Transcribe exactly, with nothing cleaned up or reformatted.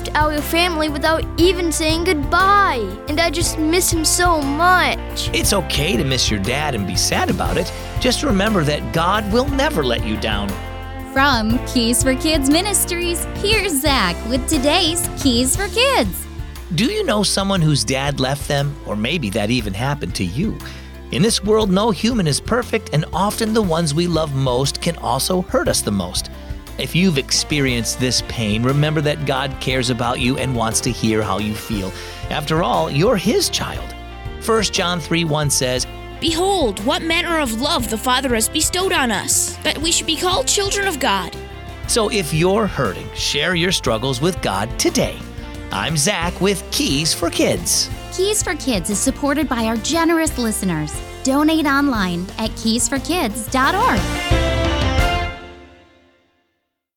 left our family without even saying goodbye. And I just miss him so much. It's okay to miss your dad and be sad about it. Just remember that God will never let you down. From Keys for Kids Ministries, here's Zach with today's Keys for Kids. Do you know someone whose dad left them? Or maybe that even happened to you. In this world, no human is perfect, and often the ones we love most can also hurt us the most. If you've experienced this pain, remember that God cares about you and wants to hear how you feel. After all, you're His child. First John three one says, "Behold, what manner of love the Father has bestowed on us, that we should be called children of God." So if you're hurting, share your struggles with God today. I'm Zach with Keys for Kids. Keys for Kids is supported by our generous listeners. Donate online at keys for kids dot org.